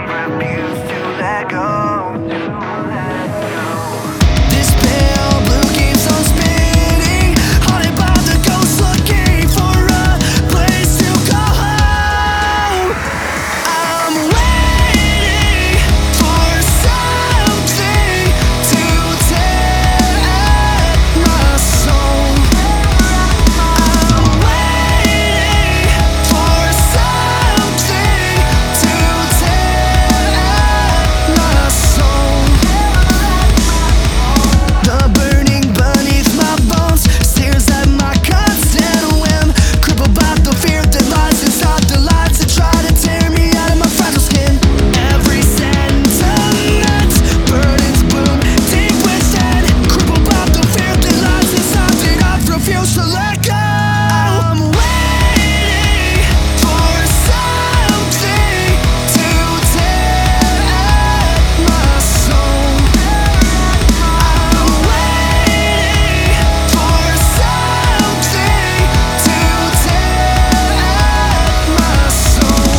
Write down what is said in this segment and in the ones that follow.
refuse to let go. This pale blue keeps on spinning, haunted by the ghost looking for a place to go home. I'm waiting for something to tear at my soul. I'm waiting for something to tear at my soul. The burning beneath my bones stares at my constant whim, crippled by the fear that lies inside the lies that try to tear me out of my fragile skin. Every sentiment burdens bloom deep within, crippled by the fear that lies inside that I refuse to let go. I'm waiting for something to tear at my soul. I'm waiting for something to tear at my soul.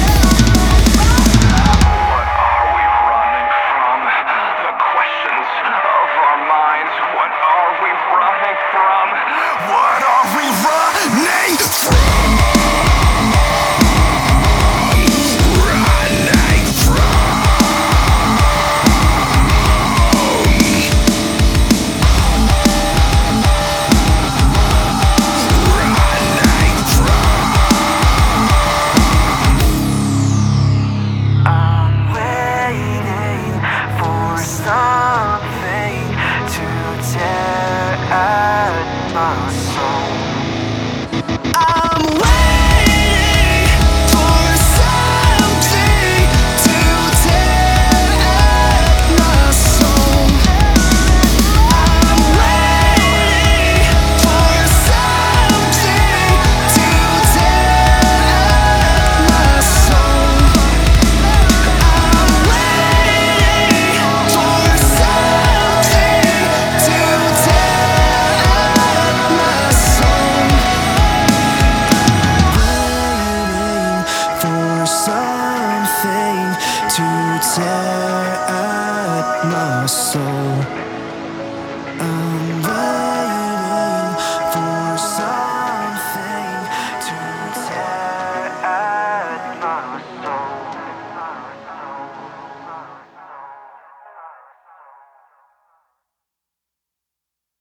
What are we running from? The questions of our minds. What are we running from? What are we running from? Running I'm waiting for something to tear at my soul. I'm waiting for something to tear at my soul. I'm waiting for something to tear at my soul. I'm waiting for something to tear at my soul. Waiting for something to tear at my soul.